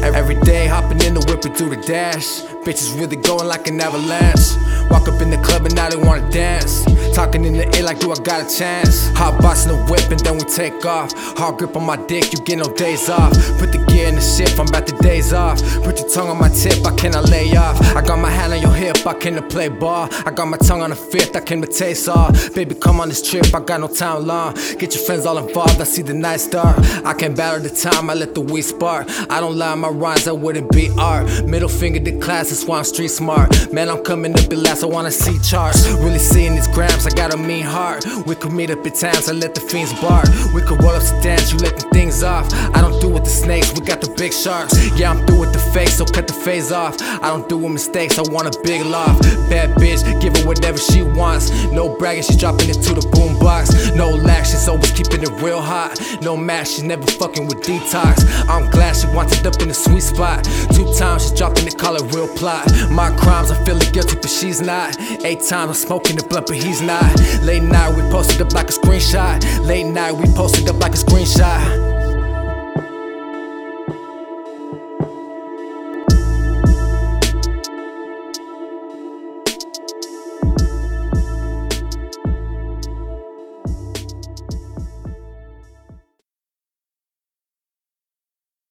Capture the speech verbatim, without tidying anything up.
Every day hopping in the whip and do the dash. Bitches really going like an avalanche. Walk up in the club and now they wanna dance. Talking in the air like, do I got a chance? Hot box in the whip and then we take off. Hard grip on my dick, you get no days off. Put the gear in the shift, I'm about to days off. Put your tongue on my tip, I cannot lay off. I got my hand on your hip, I cannot play ball. I got my tongue on the fifth, I cannot taste all. Baby, come on this trip, I got no time long. Get your friends all involved, I see the night star. I can't battle the time, I let the weed spark. I don't lie, my rhymes, I wouldn't be art. Middle finger to class, that's why I'm street smart. Man, I'm coming up at last, I wanna see charts. Really seeing these grams, I got a mean heart. We could meet up at times, I let the fiends bark. We could roll up some dance, you let the things off. I don't do with the snakes, we got the big sharks. Yeah, I'm through with the fake, so cut the phase off. I don't do with mistakes, I want a big loft. Bad bitch, give her whatever she wants. No bragging, she's dropping it to the boombox. No lag, she's always keeping it real hot. No match, she's never fucking with detox. I'm glad she wants it up in the sweet spot. Two times she's dropping it, call it real plot. My crimes, I'm feeling guilty, but she's not. Eight times I'm smoking the blunt, but he's not. Late night, we posted up like a screenshot. Late night, we posted up like a screenshot.